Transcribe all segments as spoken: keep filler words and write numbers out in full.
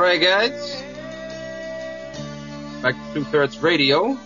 right, guys. Back to Truth Hurts Radio.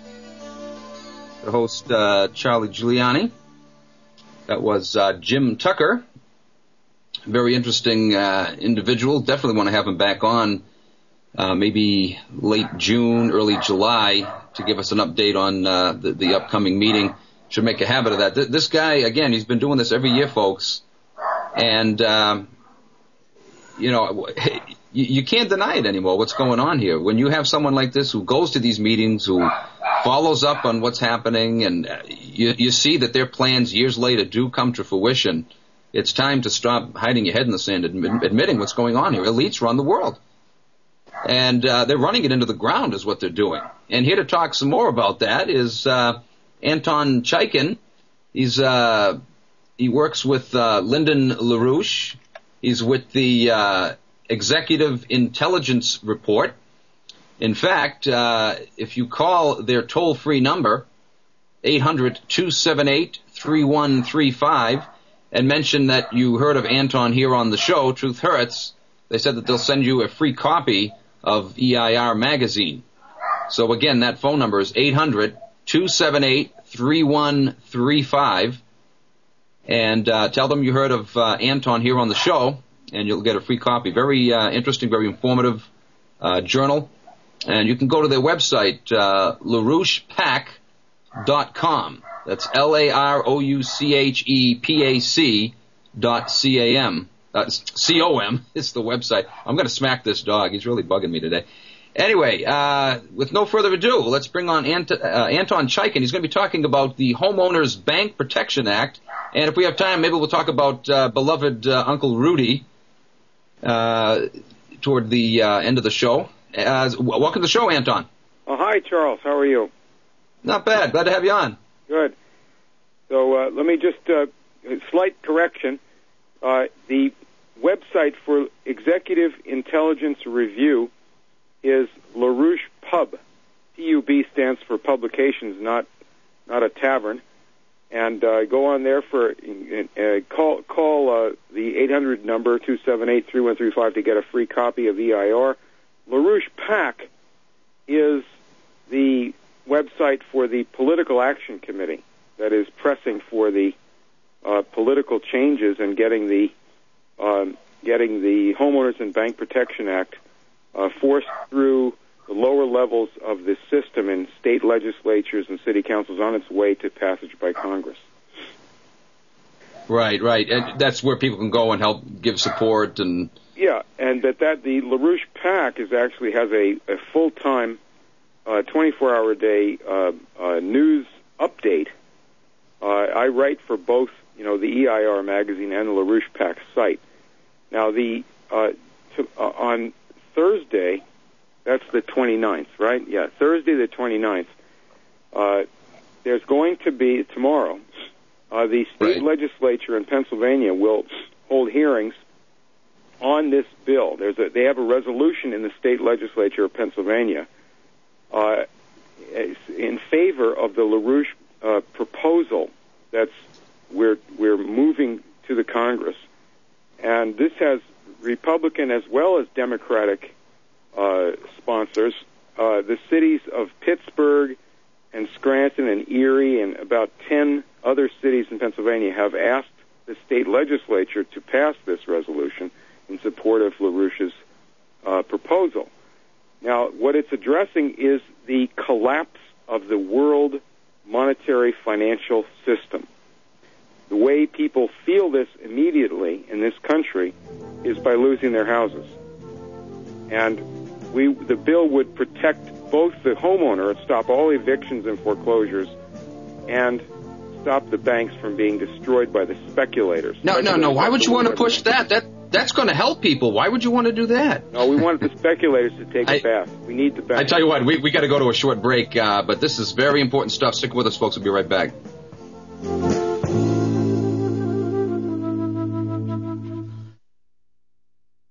The host, uh, Charlie Giuliani. That was uh, Jim Tucker. Very interesting uh, individual. Definitely want to have him back on uh, maybe late June, early July to give us an update on uh, the, the upcoming meeting. Should make a habit of that. Th- this guy, again, he's been doing this every year, folks. And, um, you know, you, you can't deny it anymore, what's going on here. When you have someone like this who goes to these meetings, who follows up on what's happening, and you, you see that their plans years later do come to fruition, it's time to stop hiding your head in the sand and admit, admitting what's going on here. Elites run the world. And uh, they're running it into the ground is what they're doing. And here to talk some more about that is uh, Anton Chaikin. He's uh, he works with uh, Lyndon LaRouche. He's with the uh, Executive Intelligence Report. In fact, uh, if you call their toll-free number, eight hundred, two seven eight, three one three five, and mention that you heard of Anton here on the show, Truth Hurts, they said that they'll send you a free copy of E I R magazine. So again, that phone number is eight hundred, two seven eight, three one three five, and uh, tell them you heard of uh, Anton here on the show, and you'll get a free copy. Very uh, interesting, very informative uh, journal. And you can go to their website, uh, LaRouche Pac dot com. That's L A R O U C H E P A C dot C A M. Uh, C O M is the website. I'm going to smack this dog. He's really bugging me today. Anyway, uh, with no further ado, let's bring on Ant- uh, Anton Chaikin. He's going to be talking about the Homeowners Bank Protection Act. And if we have time, maybe we'll talk about uh, beloved uh, Uncle Rudy uh, toward the uh, end of the show. Uh, welcome to the show, Anton. Oh, hi, Charles. How are you? Not bad. Glad to have you on. Good. So uh, let me just, uh, a slight correction. Uh, the website for Executive Intelligence Review is LaRouche Pub. P U B stands for publications, not not a tavern. And uh, go on there for, uh, call call uh, the eight hundred number, two seven eight, three one three five, to get a free copy of E I R. LaRouche Pac is the website for the Political Action Committee that is pressing for the uh, political changes and getting the um, getting the Homeowners and Bank Protection Act uh, forced through the lower levels of the system in state legislatures and city councils on its way to passage by Congress. Right, right. And that's where people can go and help give support and... Yeah, and that, that the LaRouche Pac is actually has a, a full-time, uh, twenty-four hour a day uh, uh, news update. Uh, I write for both, you know, the E I R magazine and the LaRouche Pac site. Now, the uh, to, uh, on Thursday, that's the twenty-ninth, right? Yeah, Thursday the twenty-ninth, uh, there's going to be, tomorrow, uh, the state right. legislature in Pennsylvania will hold hearings on this bill. There's a, they have a resolution in the state legislature of Pennsylvania uh, in favor of the LaRouche uh, proposal that's we're we're moving to the Congress, and this has Republican as well as Democratic uh, sponsors. Uh, the cities of Pittsburgh and Scranton and Erie and about ten other cities in Pennsylvania have asked the state legislature to pass this resolution in support of LaRouche's uh, proposal. Now, what it's addressing is the collapse of the world monetary financial system. The way people feel this immediately in this country is by losing their houses. And we, the bill would protect both the homeowner, stop all evictions and foreclosures, and stop the banks from being destroyed by the speculators. No, no, no. Why would you want to push that? That that's going to help people. Why would you want to do that? No, we wanted the speculators to take I, a bath. We need the banks. I tell you what, we we got to go to a short break, uh, but this is very important stuff. Stick with us, folks. We'll be right back.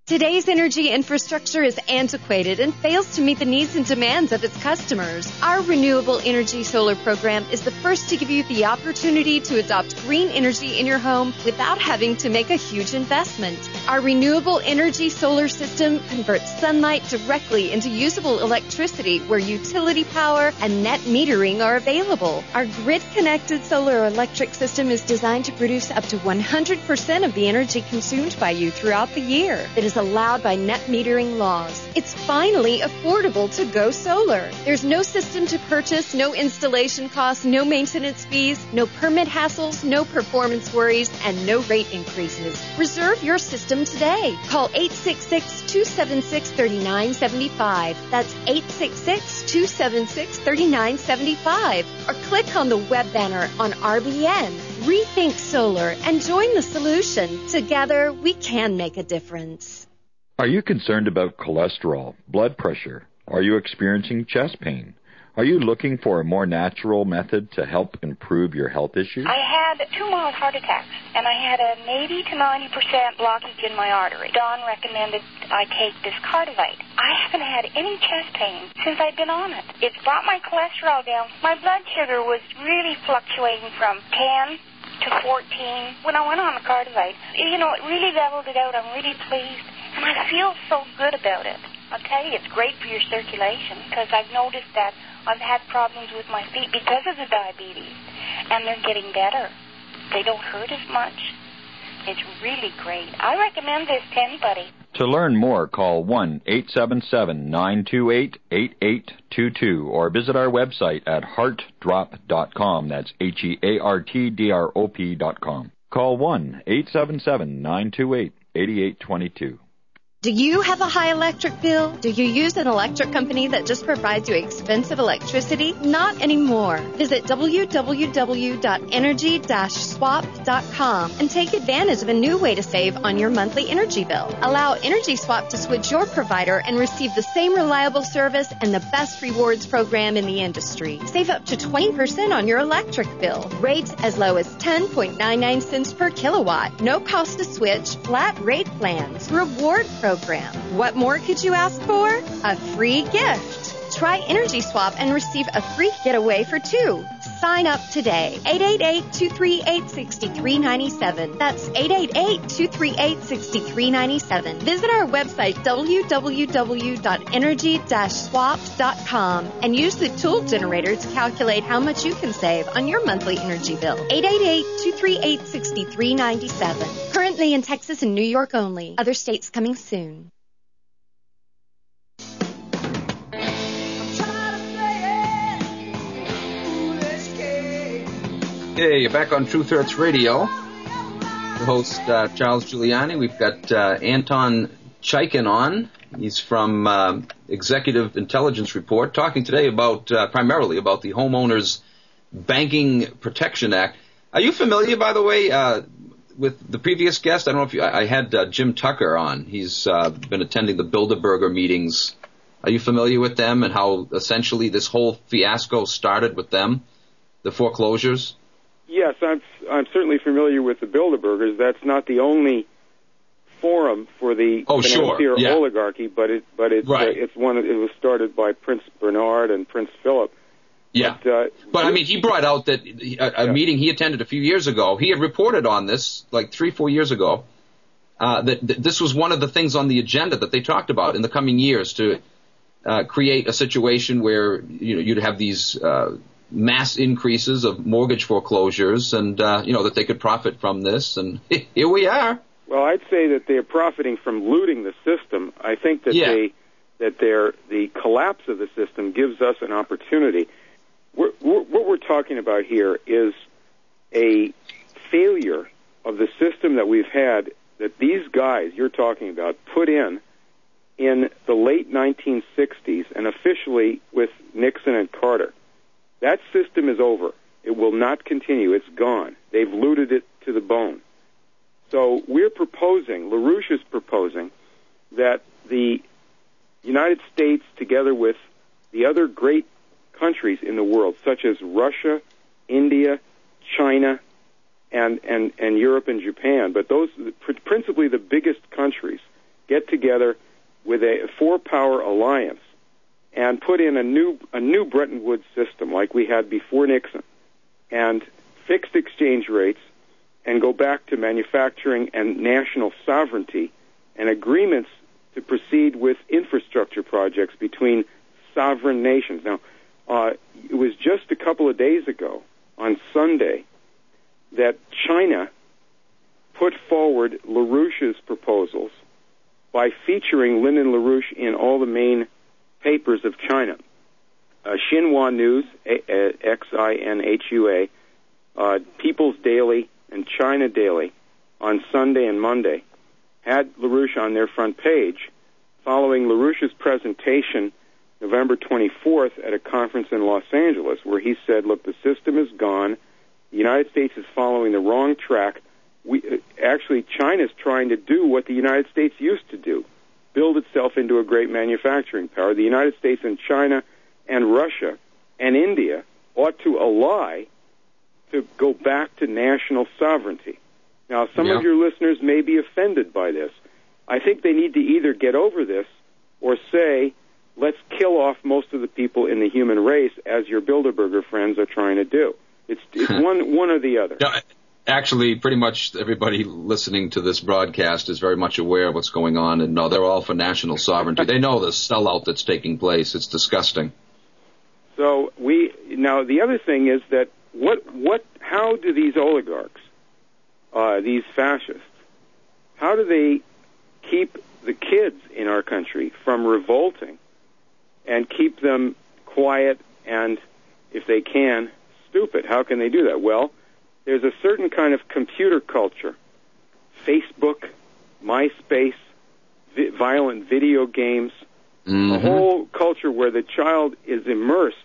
Today's energy infrastructure is antiquated and fails to meet the needs and demands of its customers. Our Renewable Energy Solar program is the first to give you the opportunity to adopt green energy in your home without having to make a huge investment. Our Renewable Energy Solar system converts sunlight directly into usable electricity where utility power and net metering are available. Our grid-connected solar electric system is designed to produce up to one hundred percent of the energy consumed by you throughout the year. It is allowed by net metering laws. It's finally affordable to go solar. There's no system to purchase, no installation costs, no maintenance fees, no permit hassles, no performance worries, and no rate increases. Reserve your system today. Call eight six six, two seven six, three nine seven five. That's eight six six, two seven six, three nine seven five. Or click on the web banner on R B N. Rethink solar and join the solution. Together, we can make a difference. Are you concerned about cholesterol, blood pressure? Are you experiencing chest pain? Are you looking for a more natural method to help improve your health issues? I had two mild heart attacks, and I had an eighty to ninety percent blockage in my artery. Don recommended I take this Cardivite. I haven't had any chest pain since I've been on it. It's brought my cholesterol down. My blood sugar was really fluctuating from ten to fourteen when I went on the Cardivite. You know, it really leveled it out. I'm really pleased. And I feel so good about it. I'll tell you, it's great for your circulation because I've noticed that I've had problems with my feet because of the diabetes, and they're getting better. They don't hurt as much. It's really great. I recommend this to anybody. To learn more, call one eight seven seven, nine two eight, eight eight two two or visit our website at heart drop dot com. That's H E A R T D R O P dot com. Call one eight seven seven, nine two eight, eight eight two two. Do you have a high electric bill? Do you use an electric company that just provides you expensive electricity? Not anymore. Visit w w w dot energy dash swap dot com and take advantage of a new way to save on your monthly energy bill. Allow Energy Swap to switch your provider and receive the same reliable service and the best rewards program in the industry. Save up to twenty percent on your electric bill. Rates as low as ten point nine nine cents per kilowatt. No cost to switch. Flat rate plans. Reward program. What more could you ask for? A free gift. Try Energy Swap and receive a free getaway for two. Sign up today. eight eight eight, two three eight, six three nine seven. That's eight eight eight, two three eight, six three nine seven. Visit our website, w w w dot energy dash swap dot com, and use the tool generator to calculate how much you can save on your monthly energy bill. eight eight eight, two three eight, six three nine seven. Currently in Texas and New York only. Other states coming soon. Hey, you're back on Truth Hurts Radio. The host, uh, Charles Giuliani. We've got uh, Anton Chaikin on. He's from uh, Executive Intelligence Report, talking today about uh, primarily about the Homeowners Banking Protection Act. Are you familiar, by the way, uh, with the previous guest? I don't know if you, I, I had uh, Jim Tucker on. He's uh, been attending the Bilderberger meetings. Are you familiar with them and how essentially this whole fiasco started with them, the foreclosures? Yes, I'm I'm certainly familiar with the Bilderbergers. That's not the only forum for the oh, financier sure. yeah. oligarchy, but it but it's right. uh, it's one. Of, it was started by Prince Bernard and Prince Philip. Yeah, but, uh, but I mean, he brought out that a, a yeah. meeting he attended a few years ago. He had reported on this like three, four years ago. Uh, that, that this was one of the things on the agenda that they talked about in the coming years to uh, create a situation where you know you'd have these. Uh, mass increases of mortgage foreclosures and, uh, you know, that they could profit from this. And here we are. Well, I'd say that they're profiting from looting the system. I think that yeah. they, that they're, the collapse of the system gives us an opportunity. We're, we're, what we're talking about here is a failure of the system that we've had that these guys you're talking about put in in the late nineteen sixties and officially with Nixon and Carter. That system is over. It will not continue. It's gone. They've looted it to the bone. So we're proposing, LaRouche is proposing, that the United States, together with the other great countries in the world, such as Russia, India, China, and, and, and Europe and Japan, but those principally the biggest countries, get together with a four-power alliance and put in a new a new Bretton Woods system like we had before Nixon, and fixed exchange rates, and go back to manufacturing and national sovereignty, and agreements to proceed with infrastructure projects between sovereign nations. Now, uh, it was just a couple of days ago, on Sunday, that China put forward LaRouche's proposals by featuring Lyndon LaRouche in all the main papers of China. Uh, Xinhua News, X I N H U A, uh, People's Daily, and China Daily on Sunday and Monday had LaRouche on their front page following LaRouche's presentation November twenty-fourth at a conference in Los Angeles, where he said, look, the system is gone. The United States is following the wrong track. We, uh, actually, China's trying to do what the United States used to do, build itself into a great manufacturing power. The United States and China and Russia and India ought to ally to go back to national sovereignty. Now, some yeah. of your listeners may be offended by this. I think they need to either get over this or say, let's kill off most of the people in the human race, as your Bilderberger friends are trying to do. It's, it's one one or the other. No, actually, pretty much everybody listening to this broadcast is very much aware of what's going on, and no, they're all for national sovereignty. They know the sellout that's taking place. It's disgusting. So we now the other thing is that what what how do these oligarchs, uh, these fascists, how do they keep the kids in our country from revolting and keep them quiet and, if they can, stupid? How can they do that? Well, there's a certain kind of computer culture, Facebook, MySpace, vi- violent video games, mm-hmm. a whole culture where the child is immersed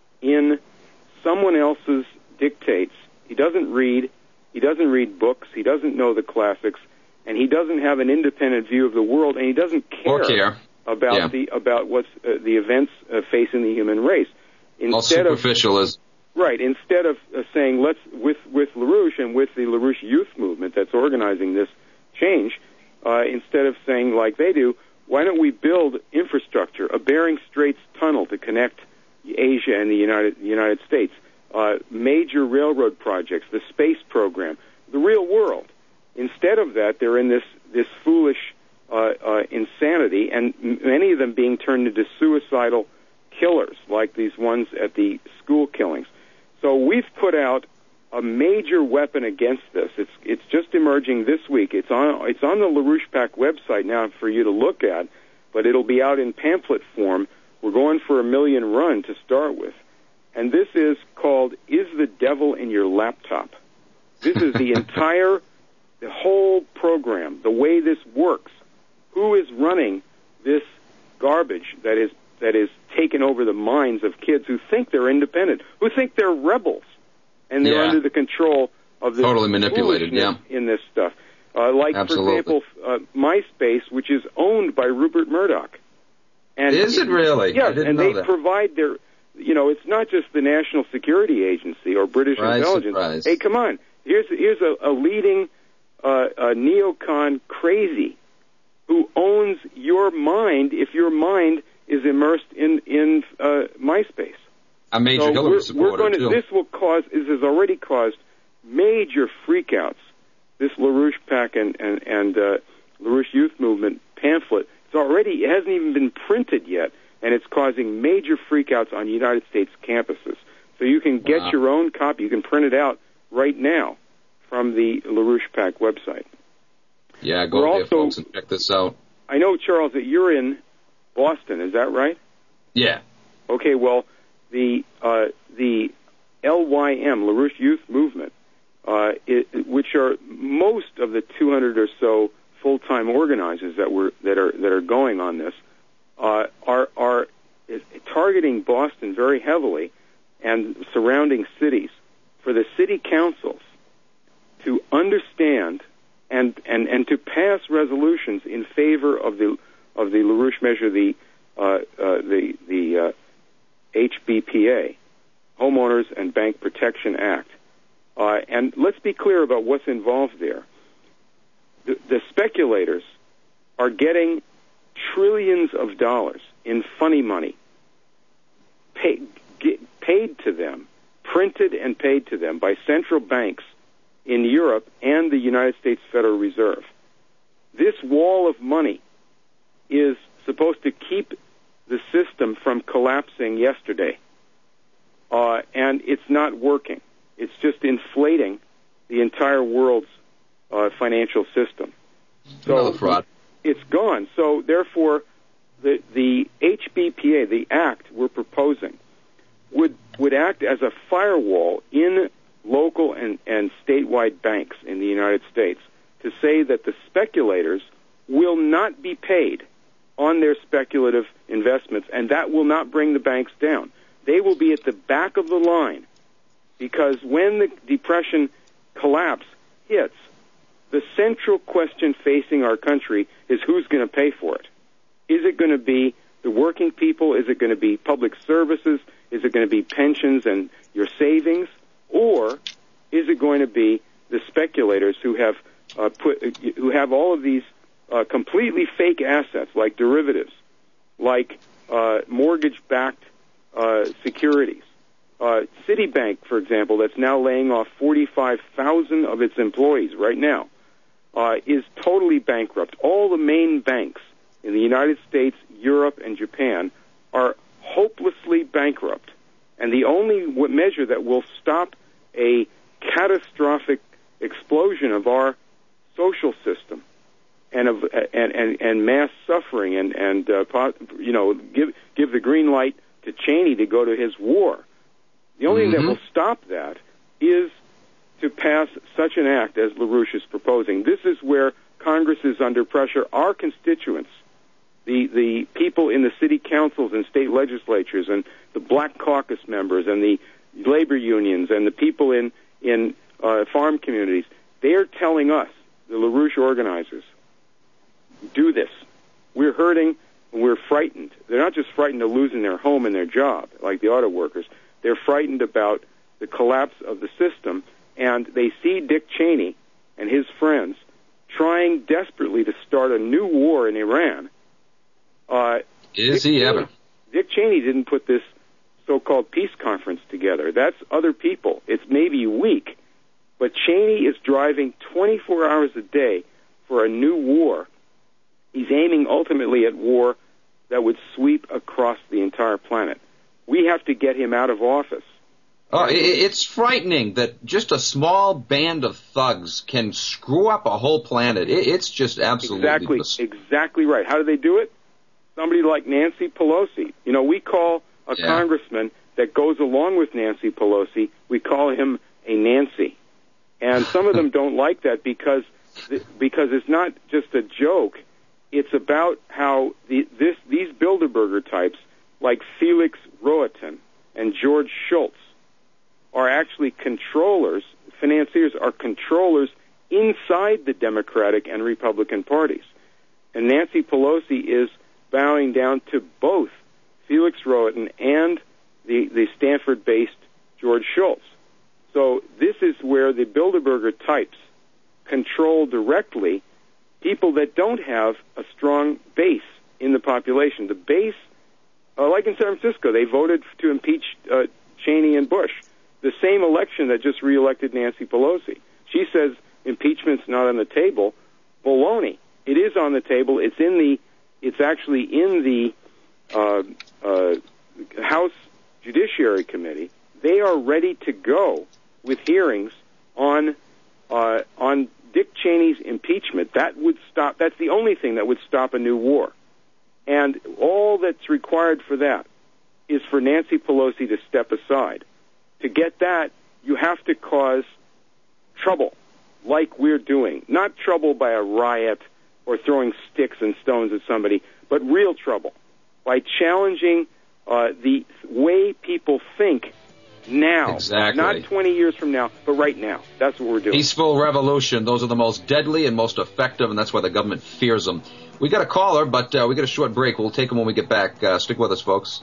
in someone else's dictates. He doesn't read, he doesn't read books, he doesn't know the classics, and he doesn't have an independent view of the world, and he doesn't care, or care. about yeah. the about what's uh, the events uh, facing the human race. Instead All superficial of, is right. Instead of uh, saying let's with with LaRouche and with the LaRouche youth movement that's organizing this change, uh, instead of saying like they do, why don't we build infrastructure, a Bering Straits tunnel to connect Asia and the United United States, uh, major railroad projects, the space program, the real world. Instead of that, they're in this this foolish uh, uh, insanity, and m- many of them being turned into suicidal killers, like these ones at the school killings. So we've put out a major weapon against this. It's it's just emerging this week. It's on it's on the LaRouche PAC website now for you to look at, but it'll be out in pamphlet form. We're going for a million run to start with. And this is called Is the Devil in Your Laptop? This is the entire, the whole program, the way this works. Who is running this garbage that is that is taken over the minds of kids who think they're independent, who think they're rebels, and they're yeah. under the control of this totally manipulated, yeah. in this stuff. Uh, like, Absolutely. for example, uh, MySpace, which is owned by Rupert Murdoch. And is it really? Yes, I didn't and know they that. provide their, you know, it's not just the National Security Agency or British Surprise, intelligence. surprise. Hey, come on. Here's here's a, a leading uh, a neocon crazy who owns your mind if your mind is immersed in in uh, MySpace. A major so Hillary we're, supporter we're going to, too. This will cause. This has already caused major freakouts. This LaRouche PAC and and, and uh, LaRouche Youth Movement pamphlet. It's already. It hasn't even been printed yet, and it's causing major freakouts on United States campuses. So you can get Wow. your own copy. You can print it out right now from the LaRouche PAC website. Yeah, go We're there, also- folks, and check this out. I know, Charles, that you're in Boston. Is that right? Yeah. Okay. Well, the uh, the L Y M LaRouche Youth Movement, uh, it, which are most of the two hundred or so full-time organizers that were that are that are going on this, uh, are are is targeting Boston very heavily and surrounding cities for the city councils to understand and, and, and to pass resolutions in favor of the of the LaRouche measure, the uh, uh, the the uh, H B P A, Homeowners and Bank Protection Act. Uh, and let's be clear about what's involved there. The, the speculators are getting trillions of dollars in funny money pay, get, paid to them, printed and paid to them by central banks in Europe and the United States Federal Reserve. This wall of money is supposed to keep the system from collapsing yesterday, uh, and it's not working. It's just inflating the entire world's uh, financial system. So Another fraud. It's gone. So therefore, the the H B P A, the act we're proposing, would would act as a firewall in local and, and statewide banks in the United States to say that the speculators will not be paid on their speculative investments, and that will not bring the banks down. They will be at the back of the line, because when the Depression collapse hits, the central question facing our country is who's going to pay for it. Is it going to be the working people? Is it going to be public services? Is it going to be pensions and your savings? Or is it going to be the speculators who have uh, put, who have all of these uh, completely fake assets, like derivatives, like uh, mortgage-backed uh, securities? Uh, Citibank, for example, that's now laying off forty-five thousand of its employees right now, uh, is totally bankrupt. All the main banks in the United States, Europe, and Japan are hopelessly bankrupt. And the only measure that will stop a catastrophic explosion of our social system and of and, and, and mass suffering and and uh, you know give give the green light to Cheney to go to his war. The only mm-hmm. thing that will stop that is to pass such an act as LaRouche is proposing. This is where Congress is under pressure. Our constituents, the the people in the city councils and state legislatures, and the Black Caucus members, and the labor unions, and the people in in uh, farm communities, they are telling us, the LaRouche organizers, do this. We're hurting and we're frightened. They're not just frightened of losing their home and their job, like the auto workers. They're frightened about the collapse of the system, and they see Dick Cheney and his friends trying desperately to start a new war in Iran. Uh, Is Dick he Cheney, ever? Dick Cheney didn't put this so-called peace conference together. That's other people. It's maybe weak, but Cheney is driving twenty-four hours a day for a new war. He's aiming ultimately at war that would sweep across the entire planet. We have to get him out of office. Oh, it's frightening that just a small band of thugs can screw up a whole planet. It's just absolutely... Exactly, mis- exactly right. How do they do it? Somebody like Nancy Pelosi. You know, we call a yeah. congressman that goes along with Nancy Pelosi, we call him a Nancy. And some of them don't like that because because it's not just a joke. It's about how the, this these Bilderberger types, like Felix Rohatyn and George Shultz, are actually controllers, financiers are controllers inside the Democratic and Republican parties. And Nancy Pelosi is bowing down to both Felix Rohatyn and the, the Stanford-based George Shultz. So this is where the Bilderberger types control directly people that don't have a strong base in the population. The base, uh, like in San Francisco, they voted to impeach uh, Cheney and Bush. The same election that just reelected Nancy Pelosi. She says impeachment's not on the table. Baloney. It is on the table. It's in the. It's actually in the uh, uh, House Judiciary Committee. They are ready to go with hearings on uh, on Dick Cheney's impeachment. That would stop. That's the only thing that would stop a new war. And all that's required for that is for Nancy Pelosi to step aside. To get that, you have to cause trouble, like we're doing. Not trouble by a riot or throwing sticks and stones at somebody, but real trouble by challenging uh, the way people think now. Exactly. Not twenty years from now, but right now. That's what we're doing. Peaceful revolution. Those are the most deadly and most effective, and that's why the government fears them. We got a caller, but uh, we got a short break. We'll take them when we get back. Uh, stick with us, folks.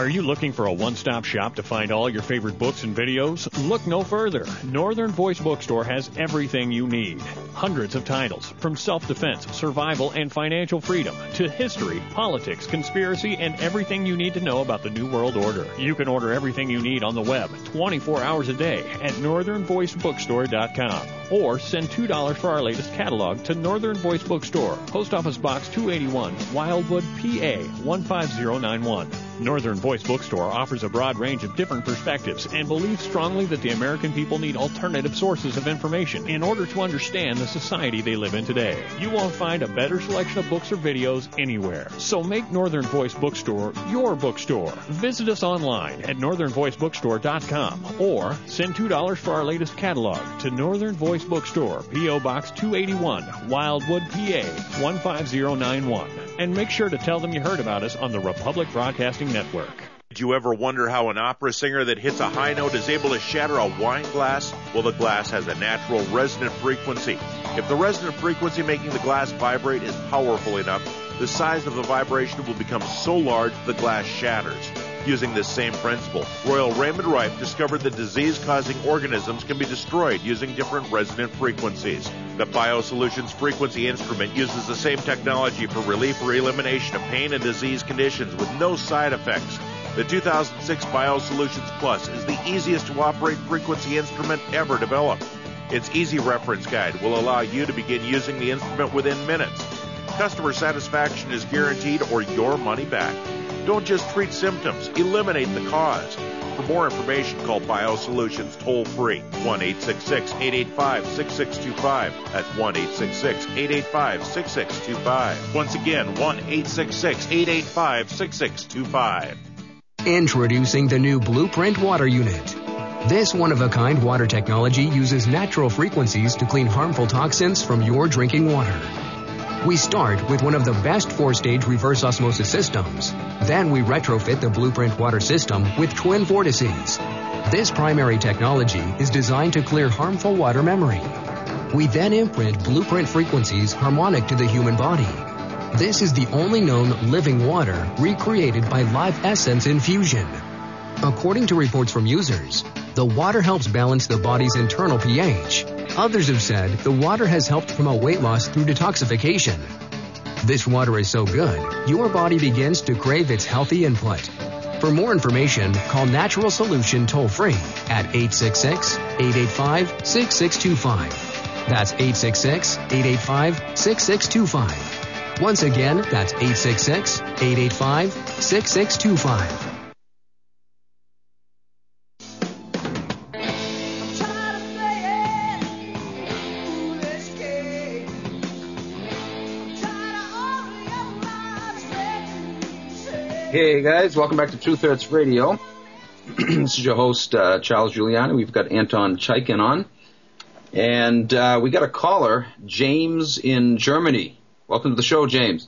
you looking for a one-stop shop to find all your favorite books and videos? Look no further. Northern Voice Bookstore has everything you need. Hundreds of titles, from self-defense, survival, and financial freedom, to history, politics, conspiracy, and everything you need to know about the New World Order. You can order everything you need on the web, twenty-four hours a day, at northern voice bookstore dot com. Or send two dollars for our latest catalog to Northern Voice Bookstore, Post Office Box two eighty-one, Wildwood, P A one five zero nine one. Northern Voice Bookstore offers a broad range of different perspectives and believes strongly that the American people need alternative sources of information in order to understand the society they live in today. You won't find a better selection of books or videos anywhere. So make Northern Voice Bookstore your bookstore. Visit us online at northern voice bookstore dot com or send two dollars for our latest catalog to Northern Voice Bookstore, P O Box two eighty-one, Wildwood, P A one five zero nine one. And make sure to tell them you heard about us on the Republic Broadcasting Network. Did you ever wonder how an opera singer that hits a high note is able to shatter a wine glass? Well, the glass has a natural resonant frequency. If the resonant frequency making the glass vibrate is powerful enough, the size of the vibration will become so large the glass shatters. Using this same principle, Royal Raymond Rife discovered that disease-causing organisms can be destroyed using different resonant frequencies. The BioSolutions Frequency Instrument uses the same technology for relief or elimination of pain and disease conditions with no side effects. The two thousand six BioSolutions Plus is the easiest to operate frequency instrument ever developed. Its easy reference guide will allow you to begin using the instrument within minutes. Customer satisfaction is guaranteed or your money back. Don't just treat symptoms, eliminate the cause. For more information, call BioSolutions toll-free, one eight six six, eight eight five, six six two five. That's one eight six six, eight eight five, six six two five. Once again, one eight six six, eight eight five, six six two five. Introducing the new Blueprint Water Unit. This one-of-a-kind water technology uses natural frequencies to clean harmful toxins from your drinking water. We start with one of the best four-stage reverse osmosis systems. Then we retrofit the Blueprint water system with twin vortices. This primary technology is designed to clear harmful water memory. We then imprint Blueprint frequencies harmonic to the human body. This is the only known living water recreated by Live Essence infusion. According to reports from users, the water helps balance the body's internal pH. Others have said the water has helped promote weight loss through detoxification. This water is so good, your body begins to crave its healthy input. For more information, call Natural Solution toll-free at eight six six, eight eight five, six six two five. That's eight six six, eight eight five, six six two five. Once again, that's eight six six, eight eight five, six six two five. Hey guys, welcome back to Truth Hurts Radio. This is your host, uh, Charles Giuliani. We've got Anton Chaikin on. And uh, we got a caller, James in Germany. Welcome to the show, James.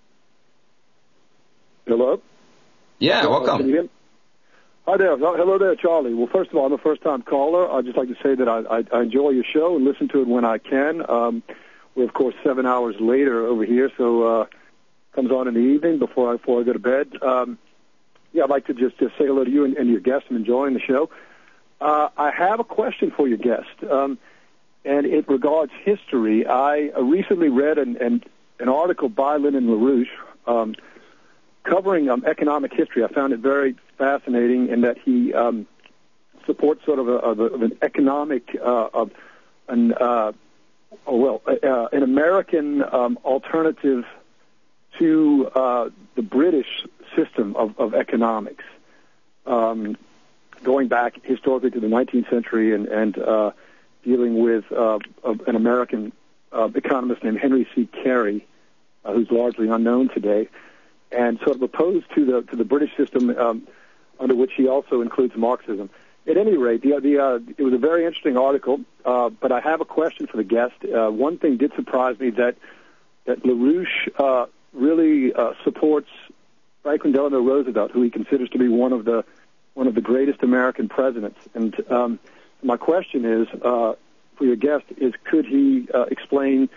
Hello? Yeah, Hello, welcome. can you hear me? Hi there. Hello there, Charlie. Well, first of all, I'm a first-time caller. I'd just like to say that I, I, I enjoy your show and listen to it when I can. Um, we're, of course, seven hours later over here, so... Uh, comes on in the evening before I before I go to bed. Um, yeah, I'd like to just, just say hello to you and, and your guest. I'm enjoying the show. Uh, I have a question for your guest, um, and it regards history. I uh, recently read an, an, an article by Lyndon LaRouche um, covering um, economic history. I found it very fascinating in that he um, supports sort of, a, of, a, of an economic, uh, of an uh, oh, well, uh, an American um, alternative to uh, the British system of, of economics, um, going back historically to the nineteenth century and, and uh, dealing with uh, an American uh, economist named Henry C. Carey, uh, who's largely unknown today, and sort of opposed to the to the British system, um, under which he also includes Marxism. At any rate, the, the, uh, it was a very interesting article, uh, but I have a question for the guest. Uh, one thing did surprise me, that that LaRouche uh, really uh, supports Franklin Delano Roosevelt, who he considers to be one of the one of the greatest American presidents. And um, my question is, uh, for your guest, is could he uh, explain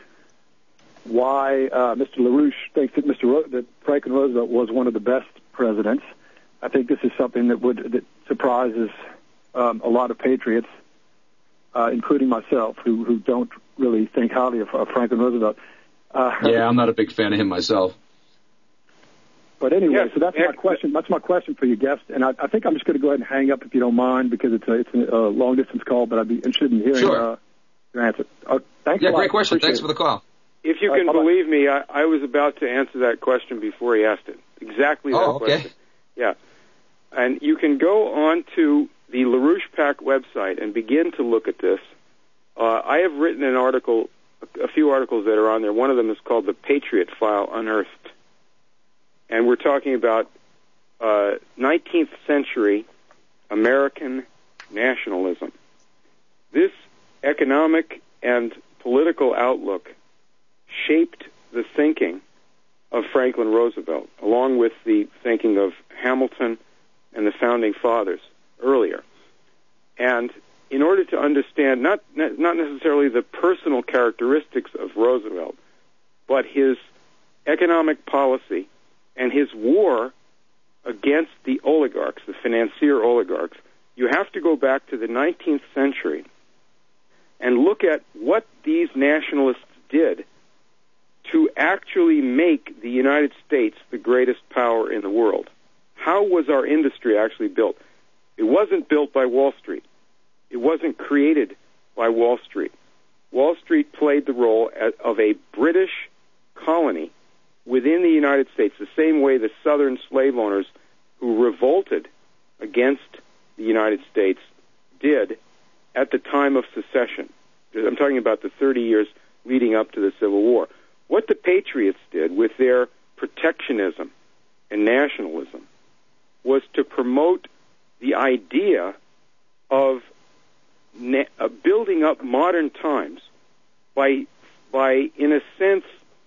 why uh, Mister LaRouche thinks that Mister Ro- that Franklin Roosevelt was one of the best presidents, I think this is something that would that surprises um, a lot of patriots, uh, including myself, who who don't really think highly of, of Franklin Roosevelt. Uh, yeah, I'm not a big fan of him myself. But anyway, Yes, so that's my question. That's my question for your guest, and I, I think I'm just going to go ahead and hang up if you don't mind, because it's a it's a long distance call. But I'd be interested in hearing Sure. uh, your answer. Uh, thanks. Yeah, a lot. great question. Appreciate Thanks it. for the call. If you All right, can bye-bye. believe me, I, I was about to answer that question before he asked it. Exactly that Oh, okay. question. Yeah. And you can go on to the LaRouche PAC website and begin to look at this. Uh, I have written an article, a few articles that are on there. One of them is called The Patriot File Unearthed. And we're talking about uh, nineteenth century American nationalism. This economic and political outlook shaped the thinking of Franklin Roosevelt, along with the thinking of Hamilton and the Founding Fathers earlier. And in order to understand not not necessarily the personal characteristics of Roosevelt, but his economic policy and his war against the oligarchs, the financier oligarchs, you have to go back to the nineteenth century and look at what these nationalists did to actually make the United States the greatest power in the world. How was our industry actually built? It wasn't built by Wall Street. It wasn't created by Wall Street. Wall Street played the role of a British colony within the United States, the same way the Southern slave owners who revolted against the United States did at the time of secession. I'm talking about the thirty years leading up to the Civil War. What the Patriots did with their protectionism and nationalism was to promote the idea of na- uh, building up modern times by, by, in a sense,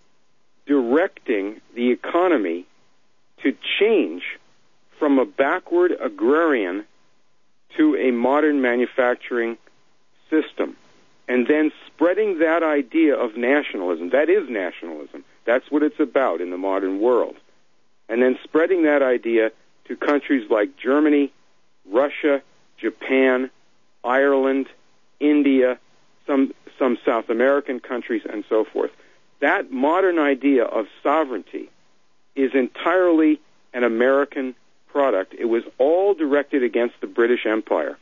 directing the economy to change from a backward agrarian to a modern manufacturing system, and then spreading that idea of nationalism. That is nationalism. That's what it's about in the modern world. And then spreading that idea to countries like Germany, Russia, Japan, Ireland, India, some some South American countries, and so forth. That modern idea of sovereignty is entirely an American product. It was all directed against the British Empire.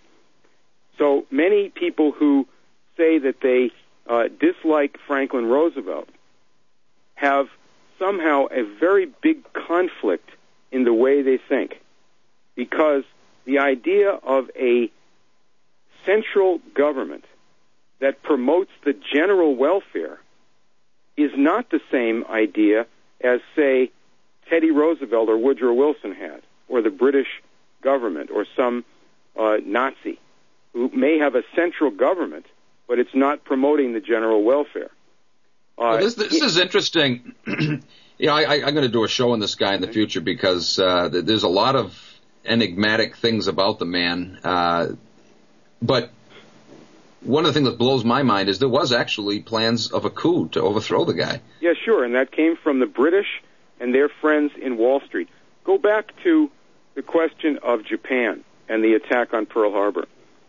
So many people who say that they uh, dislike Franklin Roosevelt have somehow a very big conflict in the way they think, because the idea of a central government that promotes the general welfare is not the same idea as, say, Teddy Roosevelt or Woodrow Wilson had, or the British government, or some uh, Nazi who may have a central government, but it's not promoting the general welfare. Uh, well, this this is interesting. you know, I, I'm going to do a show on this guy in the future because uh, there's a lot of enigmatic things about the man. Uh, but one of the things that blows my mind is there was actually plans of a coup to overthrow the guy. Yeah, sure, and that came from the British and their friends in Wall Street. Go back to the question of Japan and the attack on Pearl Harbor.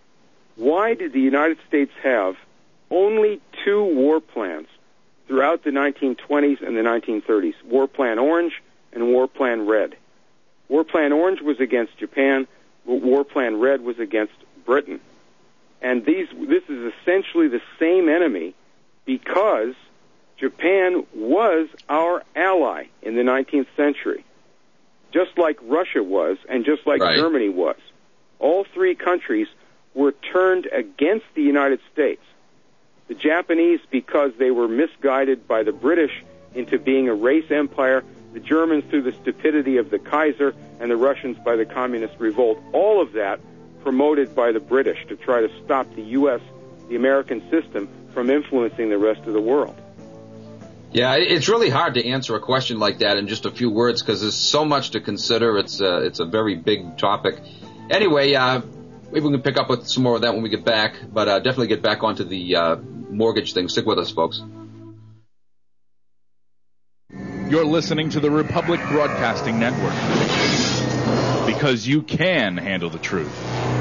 Why did the United States have only two war plans throughout the nineteen twenties and the nineteen thirties? War Plan Orange and War Plan Red. War Plan Orange was against Japan. War Plan Red was against Britain. And these, this is essentially the same enemy because Japan was our ally in the nineteenth century, just like Russia was and just like right. Germany was. All three countries were turned against the United States. The Japanese, because they were misguided by the British into being a race empire, the Germans through the stupidity of the Kaiser, and the Russians by the communist revolt. All of that promoted by the British to try to stop the U S, the American system, from influencing the rest of the world. Yeah, it's really hard to answer a question like that in just a few words because there's so much to consider. It's a, it's a very big topic. Anyway, uh, maybe we can pick up with some more of that when we get back, but uh, definitely get back onto the uh, mortgage thing. Stick with us, folks. You're listening to the Republic Broadcasting Network, because you can handle the truth.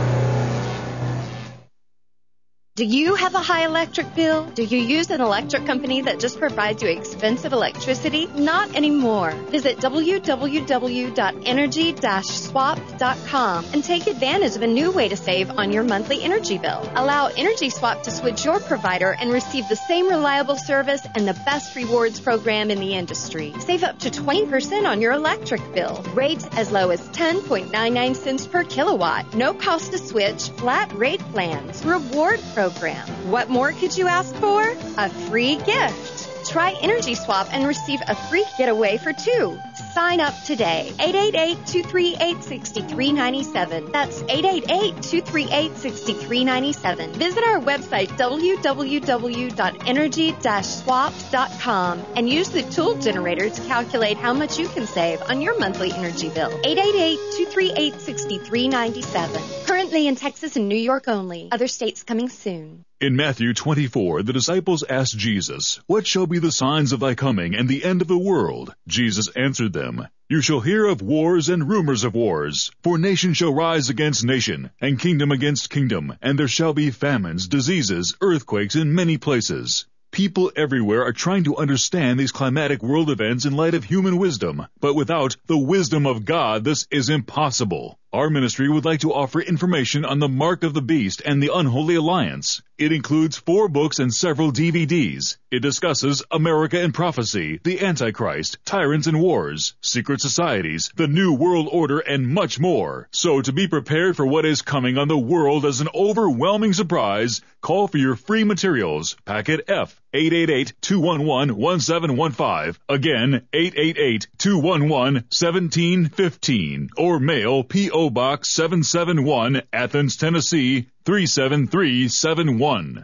Do you have a high electric bill? Do you use an electric company that just provides you expensive electricity? Not anymore. Visit w w w dot energy dash swap dot com and take advantage of a new way to save on your monthly energy bill. Allow Energy Swap to switch your provider and receive the same reliable service and the best rewards program in the industry. Save up to twenty percent on your electric bill. Rates as low as ten point nine nine cents per kilowatt. No cost to switch. Flat rate plans. Reward program. What more could you ask for? A free gift. Try Energy Swap and receive a free getaway for two. Sign up today. eight eight eight, two three eight, six three nine seven. That's eight eight eight, two three eight, six three nine seven. Visit our website, w w w dot energy dash swap dot com, and use the tool generator to calculate how much you can save on your monthly energy bill. eight eight eight, two three eight, six three nine seven. Currently in Texas and New York only. Other states coming soon. In Matthew twenty-four, the disciples asked Jesus, "What shall be the signs of thy coming and the end of the world?" Jesus answered them, "You shall hear of wars and rumors of wars. For nation shall rise against nation, and kingdom against kingdom, and there shall be famines, diseases, earthquakes in many places." People everywhere are trying to understand these climatic world events in light of human wisdom, but without the wisdom of God, this is impossible. Our ministry would like to offer information on the Mark of the Beast and the Unholy Alliance. It includes four books and several D V Ds. It discusses America and Prophecy, the Antichrist, Tyrants and Wars, Secret Societies, the New World Order, and much more. So to be prepared for what is coming on the world as an overwhelming surprise, call for your free materials. Packet F, eight eight eight, two one one, one seven one five. Again, eight eight eight, two one one, one seven one five. Or mail P O Box seven seven one, Athens, Tennessee, three seven three seven one.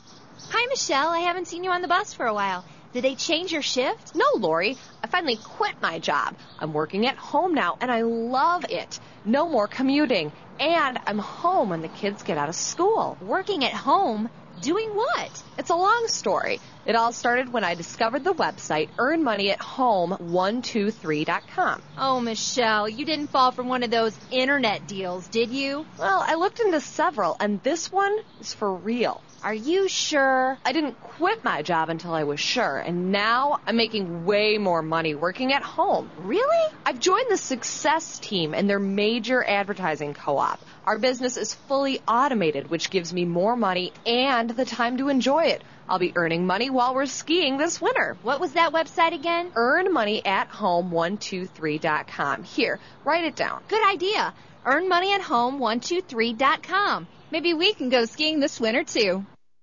Hi, Michelle. I haven't seen you on the bus for a while. Did they change your shift? No, Lori. I finally quit my job. I'm working at home now, and I love it. No more commuting. And I'm home when the kids get out of school. Working at home? Doing what? It's a long story. It all started when I discovered the website earn money at home one two three dot com. Oh, Michelle, you didn't fall for one of those internet deals, did you? Well, I looked into several, and this one is for real. Are you sure? I didn't quit my job until I was sure, and now I'm making way more money working at home. Really? I've joined the Success Team and their major advertising co-op. Our business is fully automated, which gives me more money and the time to enjoy it. I'll be earning money while we're skiing this winter. What was that website again? earn money at home one two three dot com. Here, write it down. Good idea. earn money at home one two three dot com. Maybe we can go skiing this winter, too.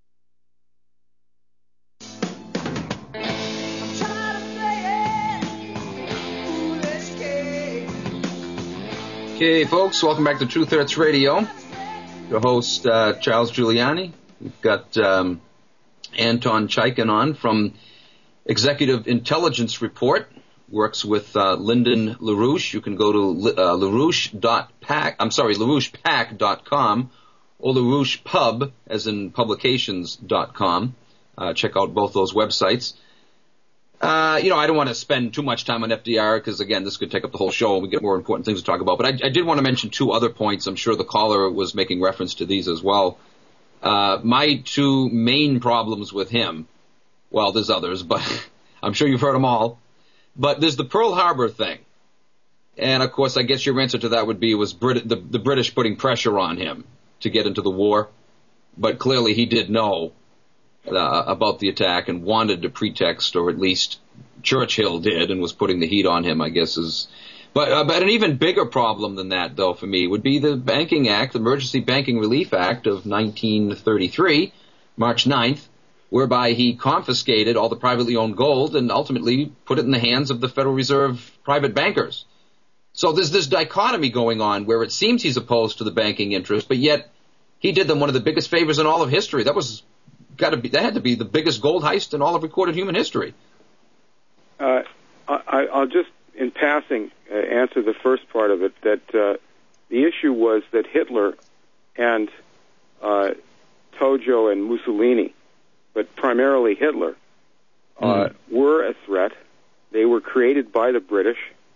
Okay, folks, welcome back to Truth Hurts Radio. Your host, uh, Charles Giuliani. We've got um, Anton Chaikin on from Executive Intelligence Report. Works with uh, Lyndon LaRouche. You can go to uh, LaRouche dot pac. I'm sorry, LaRouche Pac dot com or LaRouche Pub, as in publications dot com. Uh, check out both those websites. Uh, you know, I don't want to spend too much time on F D R because, again, this could take up the whole show and we get more important things to talk about. But I, I did want to mention two other points. I'm sure the caller was making reference to these as well. Uh, my two main problems with him, well, there's others, but I'm sure you've heard them all. But there's the Pearl Harbor thing. And, of course, I guess your answer to that would be was Brit- the, the British putting pressure on him to get into the war. But clearly he did know Uh, about the attack and wanted a pretext, or at least Churchill did, and was putting the heat on him, I guess. is. But, uh, but an even bigger problem than that, though, for me, would be the Banking Act, the Emergency Banking Relief Act of nineteen thirty-three, March ninth, whereby he confiscated all the privately owned gold and ultimately put it in the hands of the Federal Reserve private bankers. So there's this dichotomy going on where it seems he's opposed to the banking interest, but yet he did them one of the biggest favors in all of history. That was got to be that had to be the biggest gold heist in all of recorded human history. Uh, I, I'll just, in passing, uh, answer the first part of it. That uh, the issue was that Hitler and uh, Tojo and Mussolini, but primarily Hitler, uh, mm. were a threat. They were created by the British,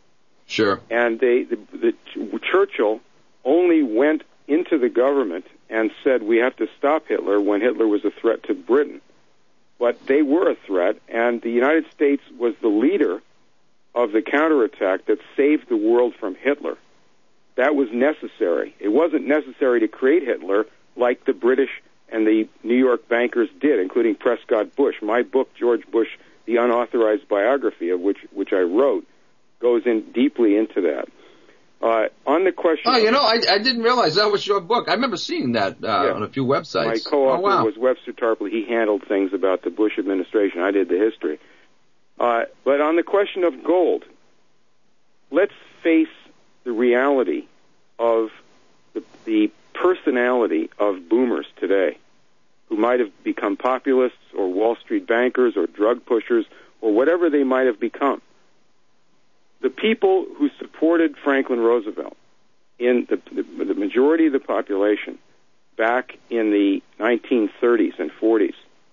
Sure. And they, the, the Churchill only went into the government and said we have to stop Hitler when Hitler was a threat to Britain. But they were a threat, and the United States was the leader of the counterattack that saved the world from Hitler. That was necessary. It wasn't necessary to create Hitler like the British and the New York bankers did, including Prescott Bush. My book, George Bush, The Unauthorized Biography, of which, which I wrote, goes in deeply into that. Uh, on the question... Oh, you know, I, I didn't realize that was your book. I remember seeing that uh, yeah. on a few websites. My co-author oh, wow. was Webster Tarpley. He handled things about the Bush administration. I did the history. Uh, but on the question of gold, let's face the reality of the, the personality of boomers today, who might have become populists or Wall Street bankers or drug pushers or whatever they might have become. The people who supported Franklin Roosevelt, in the, the, the majority of the population back in the nineteen thirties and forties,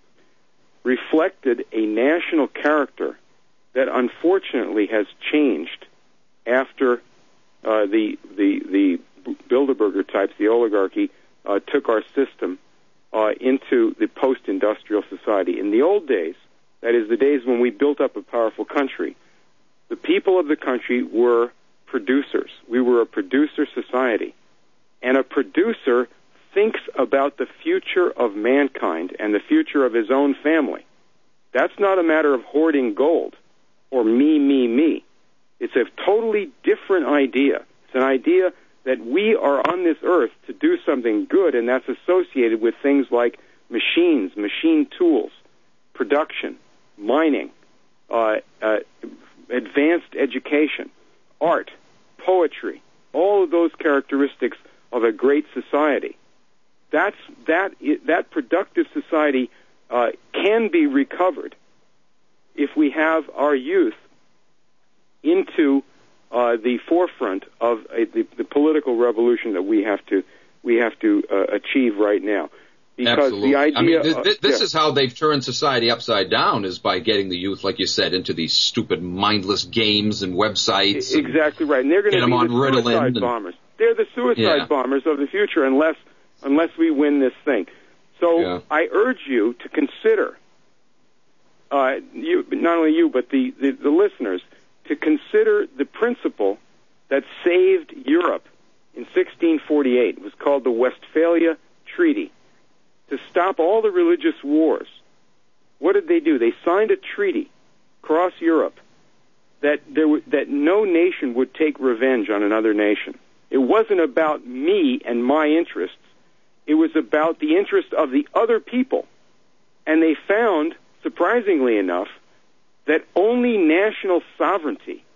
reflected a national character that unfortunately has changed after uh, the, the, the Bilderberger types, the oligarchy, uh, took our system uh, into the post-industrial society. In the old days, that is the days when we built up a powerful country, the people of the country were producers. We were a producer society. And a producer thinks about the future of mankind and the future of his own family. That's not a matter of hoarding gold or me, me, me. It's a totally different idea. It's an idea that we are on this earth to do something good, and that's associated with things like machines, machine tools, production, mining, uh, uh, advanced education, art, poetry, all of those characteristics of a great society. That's, that, that productive society uh, can be recovered if we have our youth into uh, the forefront of a, the, the political revolution that we have to we have to uh, achieve right now. Because Absolutely. the idea, I mean, th- th- uh, this yeah. is how they've turned society upside down, is by getting the youth, like you said, into these stupid, mindless games and websites. Exactly right, and they're going to be on the Ritalin suicide and, bombers. They're the suicide yeah. bombers of the future, unless unless we win this thing. So yeah. I urge you to consider, uh, you not only you but the, the, the listeners, to consider the principle that saved Europe in sixteen forty-eight. It was called the Westphalia Treaty, to stop all the religious wars. What did they do? They signed a treaty across Europe that there w- that no nation would take revenge on another nation. It wasn't about me and my interests. It was about the interest of the other people. And they found, surprisingly enough, that only national sovereignty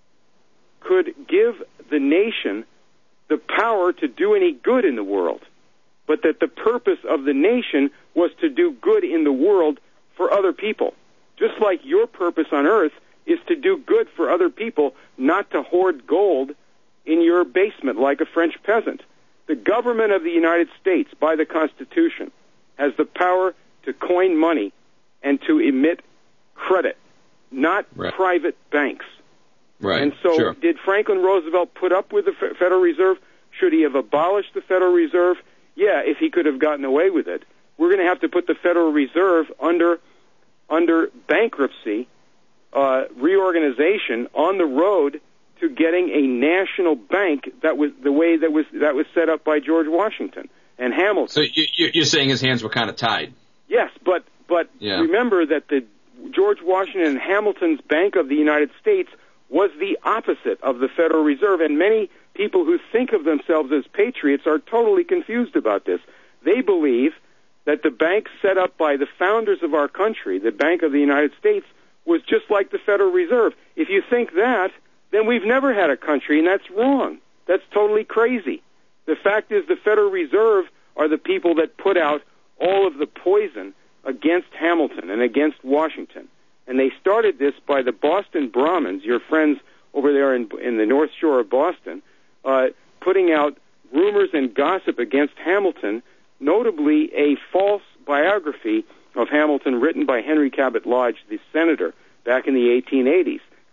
could give the nation the power to do any good in the world, but that the purpose of the nation was to do good in the world for other people. Just like your purpose on earth is to do good for other people, not to hoard gold in your basement like a French peasant. The government of the United States, by the Constitution, has the power to coin money and to emit credit, not right. private banks. Right. And so sure. did Franklin Roosevelt put up with the Federal Reserve? Should he have abolished the Federal Reserve? Yeah, if he could have gotten away with it. We're going to have to put the Federal Reserve under under bankruptcy, uh, reorganization, on the road to getting a national bank that was the way that was that was set up by George Washington and Hamilton. So you, you're saying his hands were kind of tied? Yes, but but yeah. remember that the George Washington and Hamilton's Bank of the United States was the opposite of the Federal Reserve, and many people who think of themselves as patriots are totally confused about this. They believe that the bank set up by the founders of our country, the Bank of the United States, was just like the Federal Reserve. If you think that, then we've never had a country, and that's wrong. That's totally crazy. The fact is the Federal Reserve are the people that put out all of the poison against Hamilton and against Washington. And they started this by the Boston Brahmins, your friends over there in, in the North Shore of Boston, uh, putting out rumors and gossip against Hamilton, notably a false biography of Hamilton written by Henry Cabot Lodge, the senator, back in the eighteen eighties,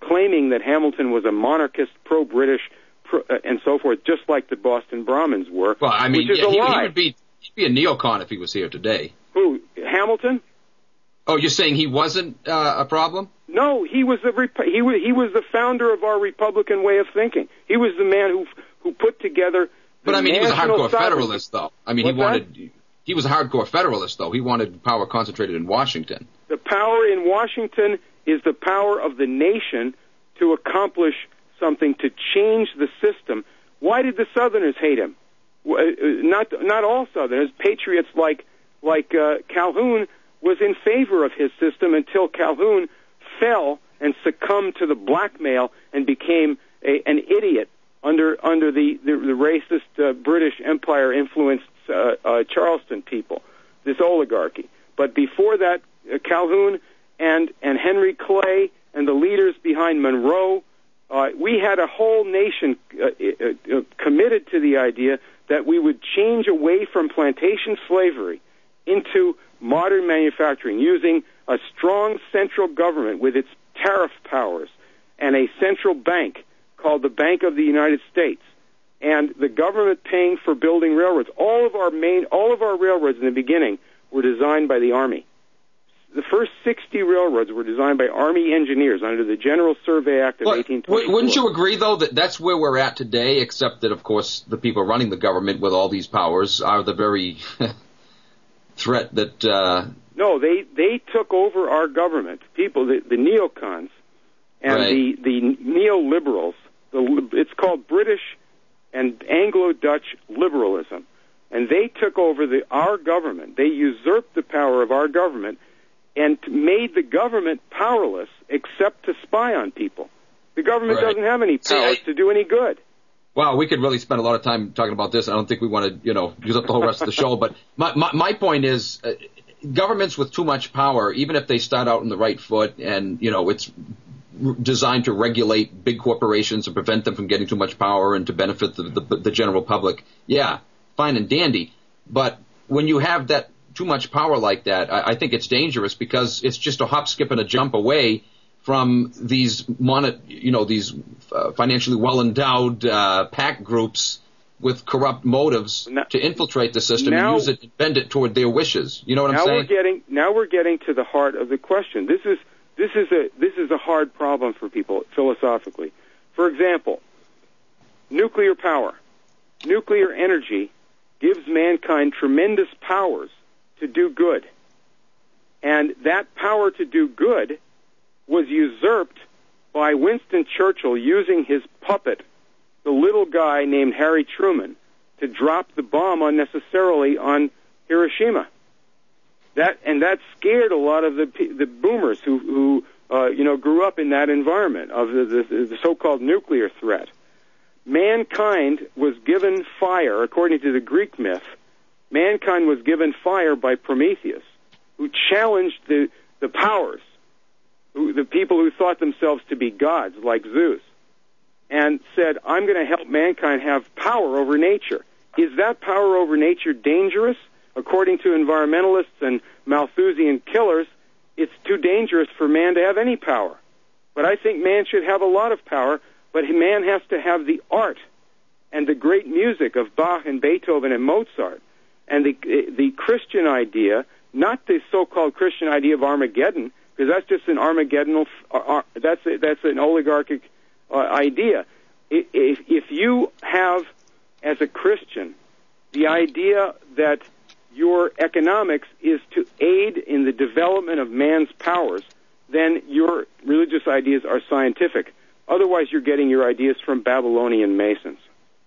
claiming that Hamilton was a monarchist, pro-British, pro, uh, and so forth, just like the Boston Brahmins were. Well, I mean, which is yeah, a he, lie. he would be he'd be a neocon if he was here today. Who, Hamilton? Oh, you're saying he wasn't uh, a problem? No, he was the rep- he was he was the founder of our Republican way of thinking. He was the man who who put together. The but I mean, he was a hardcore sovereignty. Federalist, though. I mean, What's he wanted. That? He was a hardcore Federalist, though. He wanted power concentrated in Washington. The power in Washington is the power of the nation to accomplish something, to change the system. Why did the Southerners hate him? Not not all Southerners. Patriots like like uh, Calhoun was in favor of his system until Calhoun fell and succumbed to the blackmail and became a, an idiot under under the the, the racist uh, British Empire influenced uh, uh, Charleston people, this oligarchy. But before that, uh, Calhoun and and Henry Clay and the leaders behind Monroe, uh, we had a whole nation uh, uh, uh, committed to the idea that we would change away from plantation slavery into modern manufacturing, using a strong central government with its tariff powers and a central bank called the Bank of the United States, and the government paying for building railroads. All of our main, all of our railroads in the beginning were designed by the Army. The first sixty railroads were designed by Army engineers under the General Survey Act of well, eighteen twenty-four. Wouldn't you agree, though, that that's where we're at today, except that, of course, the people running the government with all these powers are the very threat that... Uh, no, they, they took over our government. People, the, the neocons and right. the, the neoliberals, the, it's called British and Anglo-Dutch liberalism, and they took over the, our government. They usurped the power of our government and made the government powerless except to spy on people. The government right. doesn't have any powers See, I, to do any good. Wow, we could really spend a lot of time talking about this. I don't think we want to, you know, use up the whole rest of the show. But my my, my point is, uh, governments with too much power, even if they start out on the right foot and, you know, it's r- designed to regulate big corporations and prevent them from getting too much power and to benefit the, the, the general public, yeah, fine and dandy. But when you have that too much power like that, I, I think it's dangerous because it's just a hop, skip, and a jump away from these, monet, you know, these uh, financially well-endowed uh, PAC groups with corrupt motives now, to infiltrate the system now, and use it and bend it toward their wishes. You know what I'm now saying? We're getting, now we're getting to the heart of the question. This is this is a this is a hard problem for people philosophically. For example, nuclear power, nuclear energy gives mankind tremendous powers to do good, and that power to do good was usurped by Winston Churchill using his puppet, the little guy named Harry Truman, to drop the bomb unnecessarily on Hiroshima. That and that scared a lot of the the boomers who who uh, you know grew up in that environment of the, the, the so-called nuclear threat. Mankind was given fire, according to the Greek myth. Mankind was given fire by Prometheus, who challenged the the powers. The people who thought themselves to be gods, like Zeus, and said, I'm going to help mankind have power over nature. Is that power over nature dangerous? According to environmentalists and Malthusian killers, it's too dangerous for man to have any power. But I think man should have a lot of power, but man has to have the art and the great music of Bach and Beethoven and Mozart, and the, the Christian idea, not the so-called Christian idea of Armageddon, because that's just an Armageddon, uh, that's a, that's an oligarchic uh, idea. If, if you have, as a Christian, the idea that your economics is to aid in the development of man's powers, then your religious ideas are scientific. Otherwise, you're getting your ideas from Babylonian Masons.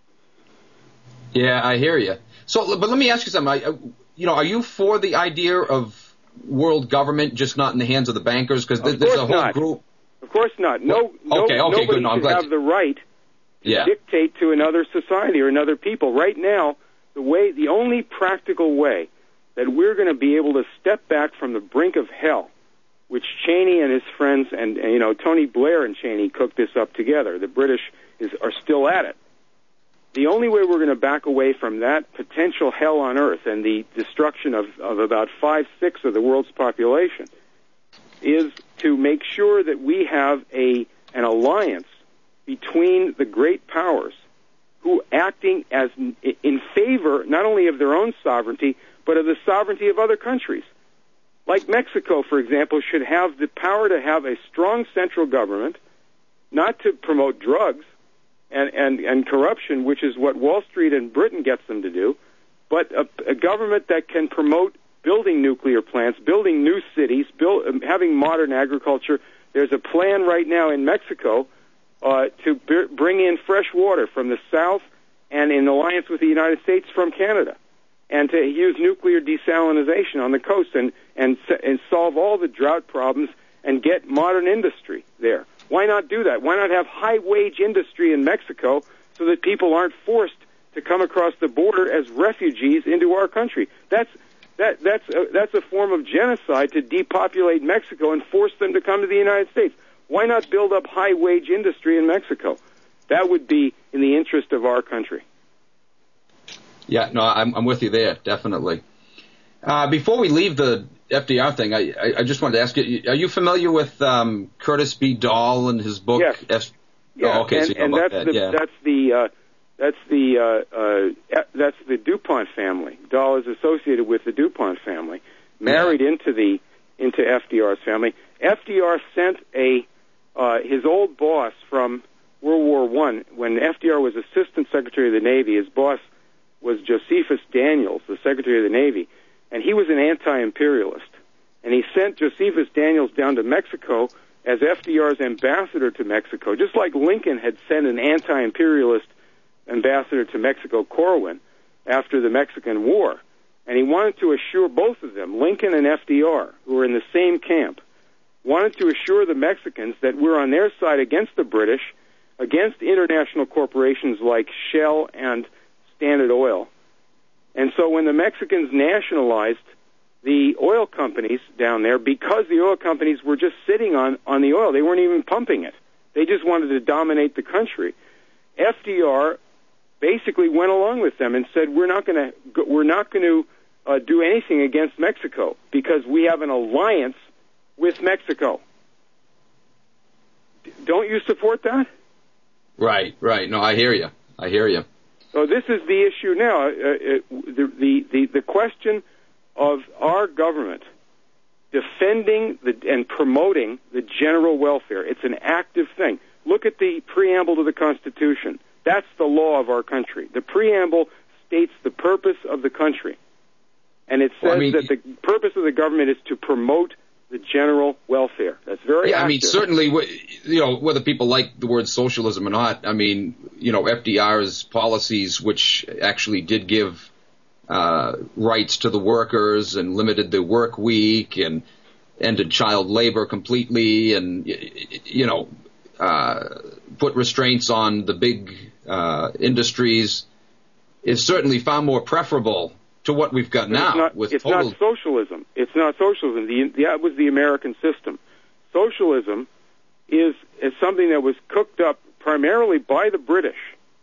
Yeah, I hear you. So, but let me ask you something. I, you know, are you for the idea of world government, just not in the hands of the bankers? Because th- there's a whole not. group. Of course not. No, well, okay, no, okay, nobody good. No, I'm should glad have you... the right to yeah. dictate to another society or another people. Right now, the way, the only practical way that we're going to be able to step back from the brink of hell, which Cheney and his friends and, and you know Tony Blair and Cheney cooked this up together. The British is, are still at it. The only way we're going to back away from that potential hell on earth and the destruction of, of about five-sixths of the world's population is to make sure that we have a an alliance between the great powers who acting as in favor not only of their own sovereignty, but of the sovereignty of other countries. Like Mexico, for example, should have the power to have a strong central government, not to promote drugs and, and, and corruption, which is what Wall Street and Britain gets them to do, but a, a government that can promote building nuclear plants, building new cities, build, um, having modern agriculture. There's a plan right now in Mexico uh, to b- bring in fresh water from the south and in alliance with the United States from Canada, and to use nuclear desalination on the coast and, and, and solve all the drought problems and get modern industry there. Why not do that? Why not have high-wage industry in Mexico so that people aren't forced to come across the border as refugees into our country? That's that that's a, that's a form of genocide to depopulate Mexico and force them to come to the United States. Why not build up high-wage industry in Mexico? That would be in the interest of our country. Yeah, no, I'm, I'm with you there, definitely. Uh, before we leave the F D R thing, I, I, I just wanted to ask you, are you familiar with um, Curtis B. Dahl and his book? Yes. F- yeah, oh, okay, and, so you know and about that's that. the Yeah. that's the uh, that's the uh, uh, that's the DuPont family. Dahl is associated with the DuPont family, married yeah. into the into F D R's family. F D R sent a uh, his old boss from World War One when F D R was Assistant Secretary of the Navy. His boss was Josephus Daniels, the Secretary of the Navy, and he was an anti-imperialist. And he sent Josephus Daniels down to Mexico as F D R's ambassador to Mexico, just like Lincoln had sent an anti-imperialist ambassador to Mexico, Corwin, after the Mexican War. And he wanted to assure both of them, Lincoln and F D R, who were in the same camp, wanted to assure the Mexicans that we're on their side against the British, against international corporations like Shell and Standard Oil. And so when the Mexicans nationalized the oil companies down there, because the oil companies were just sitting on, on the oil, they weren't even pumping it. They just wanted to dominate the country. F D R basically went along with them and said, we're not going to we're not going to uh, do anything against Mexico because we have an alliance with Mexico. Don't you support that? Right, right. No, I hear you. I hear you. So this is the issue now. Uh, it, the, the, the, the question of our government defending the, and promoting the general welfare. It's an active thing. Look at the preamble to the Constitution. That's the law of our country. The preamble states the purpose of the country. And it says well, I mean, that the purpose of the government is to promote the general welfare. That's very yeah, active. I mean, certainly, you know, whether people like the word socialism or not, I mean, you know, F D R's policies, which actually did give uh, rights to the workers and limited the work week and ended child labor completely and, you know, uh, put restraints on the big uh, industries, is certainly far more preferable to what we've got now. It's not, with it's total... not socialism. It's not socialism. The, that was the American system. Socialism is, is something that was cooked up primarily by the British.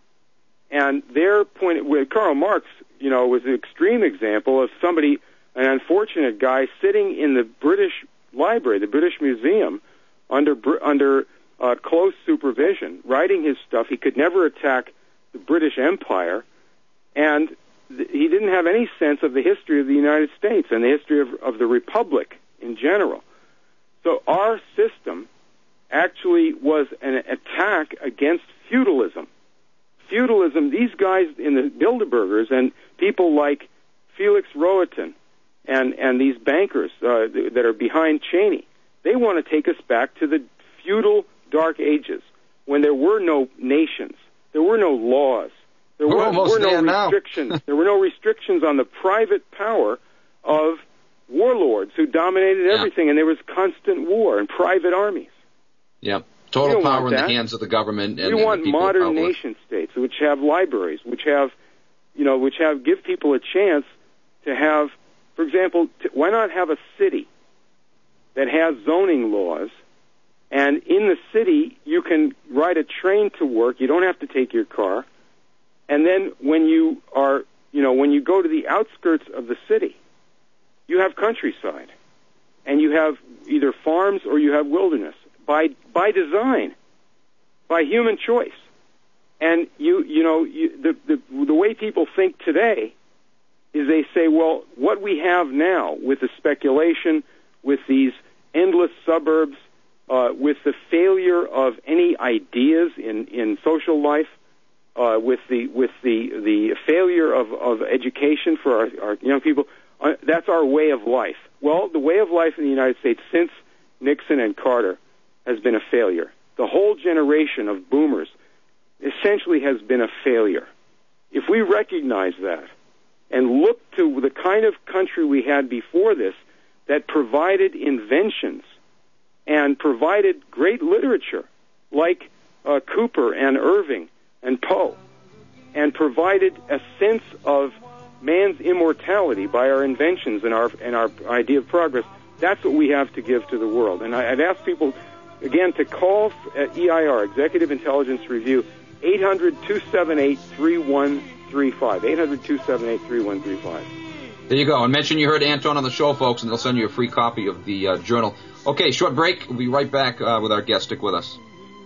And their point, with Karl Marx, you know, was an extreme example of somebody, an unfortunate guy, sitting in the British Library, the British Museum, under under uh, close supervision, writing his stuff. He could never attack the British Empire, and he didn't have any sense of the history of the United States and the history of, of the Republic in general. So our system actually was an attack against feudalism. Feudalism, these guys in the Bilderbergers and people like Felix Rohatyn and, and these bankers uh, that are behind Cheney, they want to take us back to the feudal dark ages when there were no nations, there were no laws. There were, were no restrictions. There were no restrictions on the private power of warlords who dominated yeah. everything, and there was constant war and private armies. Yeah, total power in the hands of the government. And, we and want the modern nation states which have libraries, which have, you know, which have give people a chance to have, for example, to, why not have a city that has zoning laws, and in the city you can ride a train to work. You don't have to take your car. And then when you are, you know, when you go to the outskirts of the city, you have countryside, and you have either farms or you have wilderness by by design. by human choice. And you, you know, you, the, the the way people think today is they say, well, what we have now with the speculation, with these endless suburbs, uh, with the failure of any ideas in, in social life, uh, with the with the the failure of, of education for our, our young people, uh, that's our way of life. Well, the way of life in the United States since Nixon and Carter has been a failure. The whole generation of boomers essentially has been a failure. If we recognize that and look to the kind of country we had before this that provided inventions and provided great literature like uh, Cooper and Irving and Poe, and provided a sense of man's immortality by our inventions and our and our idea of progress, that's what we have to give to the world. And I, I've asked people, again, to call at E I R, Executive Intelligence Review, eight hundred, two seven eight, three one three five, eight hundred, two seven eight, three one three five. There you go. And mention you heard Anton on the show, folks, and they'll send you a free copy of the uh, journal. Okay, short break. We'll be right back uh, with our guest. Stick with us.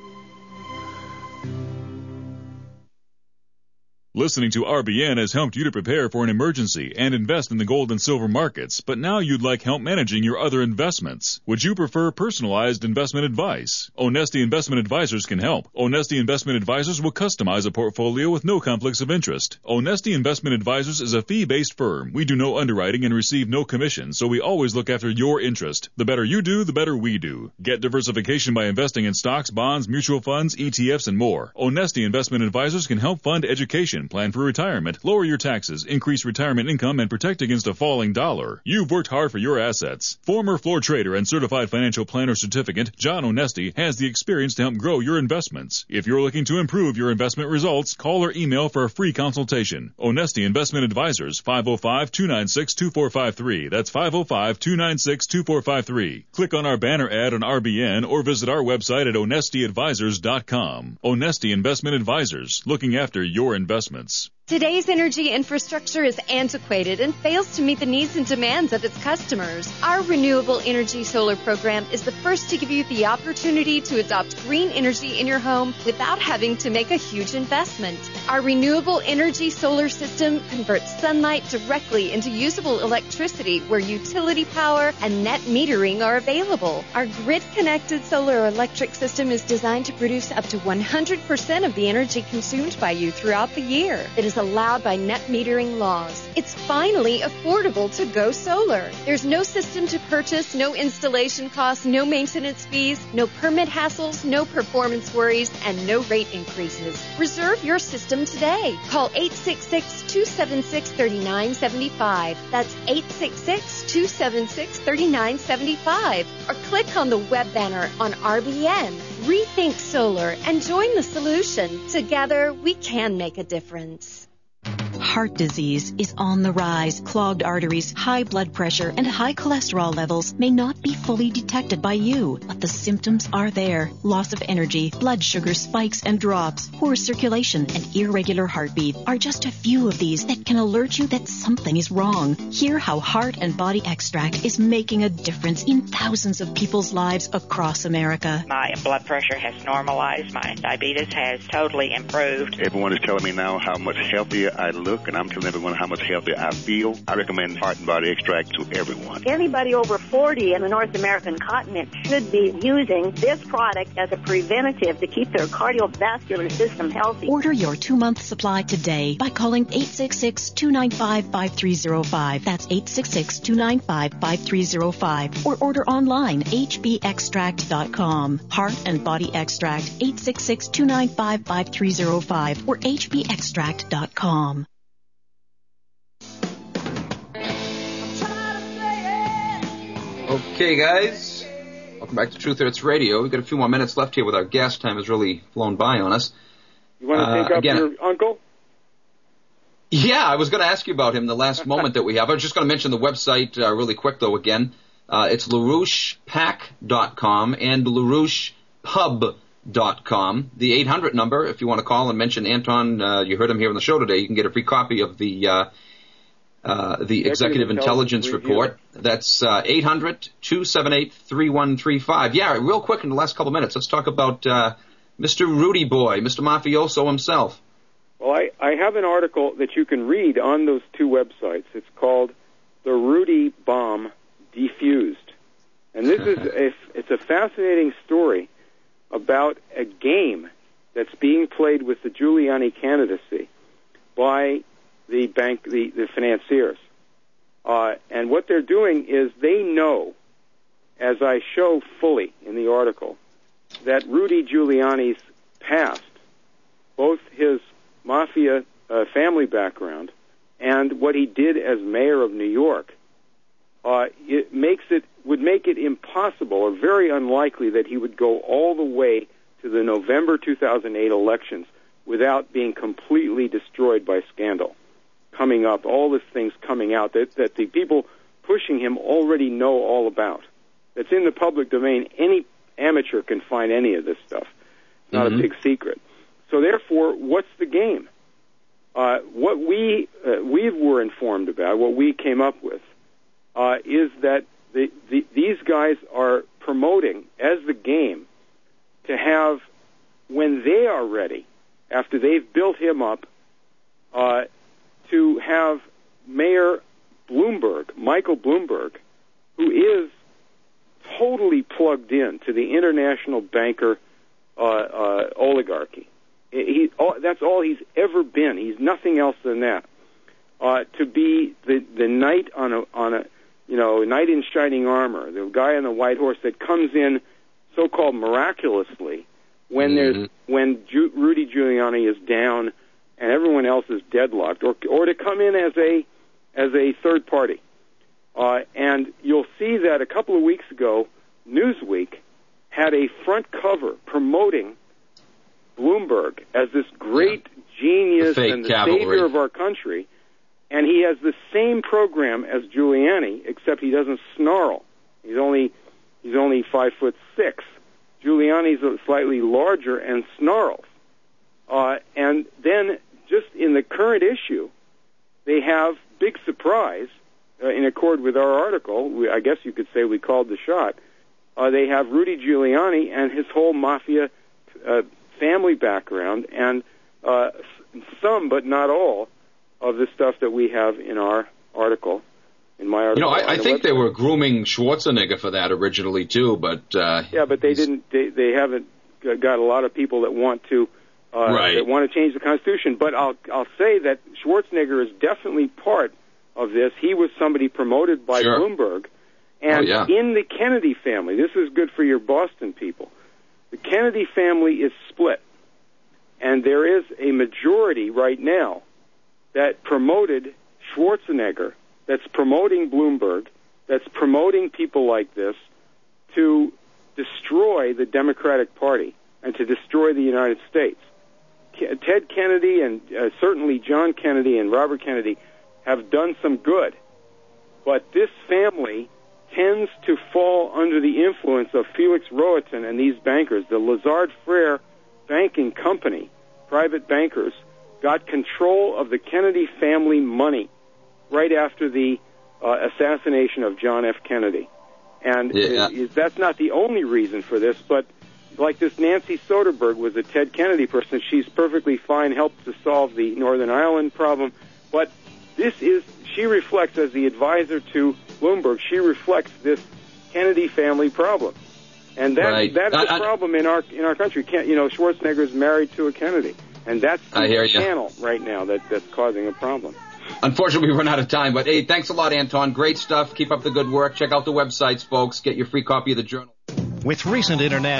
Listening to R B N has helped you to prepare for an emergency and invest in the gold and silver markets, but now you'd like help managing your other investments. Would you prefer personalized investment advice? Onesti Investment Advisors can help. Onesti Investment Advisors will customize a portfolio with no conflicts of interest. Onesti Investment Advisors is a fee-based firm. We do no underwriting and receive no commission, so we always look after your interest. The better you do, the better we do. Get diversification by investing in stocks, bonds, mutual funds, E T Fs, and more. Onesti Investment Advisors can help fund education, plan for retirement, lower your taxes, increase retirement income, and protect against a falling dollar. You've worked hard for your assets. Former floor trader and certified financial planner certificate, John Onesti, has the experience to help grow your investments. If you're looking to improve your investment results, call or email for a free consultation. Onesti Investment Advisors, five oh five, two nine six, two four five three. That's five oh five, two nine six, two four five three. Click on our banner ad on R B N or visit our website at onesti advisors dot com. Onesti Investment Advisors, looking after your investments. Today's energy infrastructure is antiquated and fails to meet the needs and demands of its customers. Our Renewable Energy Solar program is the first to give you the opportunity to adopt green energy in your home without having to make a huge investment. Our Renewable Energy Solar system converts sunlight directly into usable electricity where utility power and net metering are available. Our grid-connected solar electric system is designed to produce up to one hundred percent of the energy consumed by you throughout the year. It is allowed by net metering laws. It's finally affordable to go solar. There's no system to purchase, no installation costs, no maintenance fees, no permit hassles, no performance worries, and no rate increases. Reserve your system today. Call eight six six, two seven six, three nine seven five. That's eight six six, two seven six, three nine seven five. Or click on the web banner on R B N. Rethink solar and join the solution. Together, we can make a difference. Heart disease is on the rise. Clogged arteries, high blood pressure, and high cholesterol levels may not be fully detected by you, but the symptoms are there. Loss of energy, blood sugar spikes and drops, poor circulation, and irregular heartbeat are just a few of these that can alert you that something is wrong. Hear how Heart and Body Extract is making a difference in thousands of people's lives across America. My blood pressure has normalized. My diabetes has totally improved. Everyone is telling me now how much healthier I look, and I'm telling everyone how much healthier I feel. I recommend Heart and Body Extract to everyone. Anybody over forty in the North American continent should be using this product as a preventative to keep their cardiovascular system healthy. Order your two-month supply today by calling eight six six, two nine five, five three zero five. That's eight six six, two nine five, five three zero five. Or order online, h b extract dot com. Heart and Body Extract, eight six six, two nine five, five three zero five or h b extract dot com. Okay, guys. Welcome back to Truth Hurts Radio. We've got a few more minutes left here with our guest. Time has really flown by on us. You want to take uh, up again, your uncle? Yeah, I was going to ask you about him the last moment that we have. I was just going to mention the website uh, really quick, though, again. Uh, it's LaRouche Pack dot com and LaRouche Pub dot com. The eight hundred number, if you want to call and mention Anton, uh, you heard him here on the show today, you can get a free copy of the uh, uh, the Executive, Executive Intelligence, Intelligence Report. That's uh, eight hundred, two seven eight, three one three five. Yeah, real quick in the last couple of minutes, let's talk about uh, Mister Rudy Boy, Mister Mafioso himself? Well, I, I have an article that you can read on those two websites. It's called The Rudy Bomb Defused. And this is a, it's a fascinating story about a game that's being played with the Giuliani candidacy by the bank, the, the financiers. Uh, and what they're doing is they know, as I show fully in the article, that Rudy Giuliani's past, both his mafia uh, family background and what he did as mayor of New York, uh, it makes it would make it impossible or very unlikely that he would go all the way to the November two thousand eight elections without being completely destroyed by scandal coming up, all these things coming out that, that the people pushing him already know all about. That's in the public domain. Any amateur can find any of this stuff. It's not mm-hmm. a big secret. So therefore, what's the game? Uh, what we uh, we were informed about, what we came up with, uh, is that the, the, these guys are promoting as the game to have, when they are ready, after they've built him up, uh, to have Mayor Bloomberg, Michael Bloomberg, who is totally plugged in to the international banker uh, uh, oligarchy. He, all, that's all he's ever been. He's nothing else than that. Uh, to be the the knight on a on a you know knight in shining armor, the guy on the white horse that comes in so-called miraculously when mm-hmm. there's when Ju- Rudy Giuliani is down and everyone else is deadlocked, or or to come in as a as a third party. Uh, and you'll see that a couple of weeks ago, Newsweek had a front cover promoting Bloomberg as this great yeah. genius the and the cavalry. savior of our country, and he has the same program as Giuliani, except he doesn't snarl. He's only he's only five foot six. Giuliani's slightly larger and snarls. Uh, and then, just in the current issue, they have big surprise. Uh, in accord with our article, we, I guess you could say we called the shot. Uh, they have Rudy Giuliani and his whole mafia uh, family background, and uh, some, but not all, of the stuff that we have in our article. In my article, you know, I, I think website. They were grooming Schwarzenegger for that originally too, but uh, yeah, but they didn't. They, they haven't got a lot of people that want to uh, right. that want to change the Constitution. But I'll I'll say that Schwarzenegger is definitely part of this. He was somebody promoted by sure. Bloomberg, and oh, yeah. in the Kennedy family, this is good for your Boston people. The Kennedy family is split, and there is a majority right now that promoted Schwarzenegger, that's promoting Bloomberg, that's promoting people like this to destroy the Democratic Party and to destroy the United States. Ted Kennedy and uh, certainly John Kennedy and Robert Kennedy have done some good, but this family tends to fall under the influence of Felix Rohatyn and these bankers. The Lazard Frere banking company, private bankers, got control of the Kennedy family money right after the uh, assassination of John F. Kennedy. And yeah. it, it, that's not the only reason for this, but like this Nancy Soderberg was a Ted Kennedy person. She's perfectly fine, helped to solve the Northern Ireland problem, but this is, she reflects as the advisor to Bloomberg, she reflects this Kennedy family problem. And that, right. that's I, the I, problem in our in our country. Can't, you know, Schwarzenegger is married to a Kennedy. And that's the I hear channel right now that, that's causing a problem. Unfortunately, we run out of time. But, hey, thanks a lot, Anton. Great stuff. Keep up the good work. Check out the websites, folks. Get your free copy of the Journal. With recent internet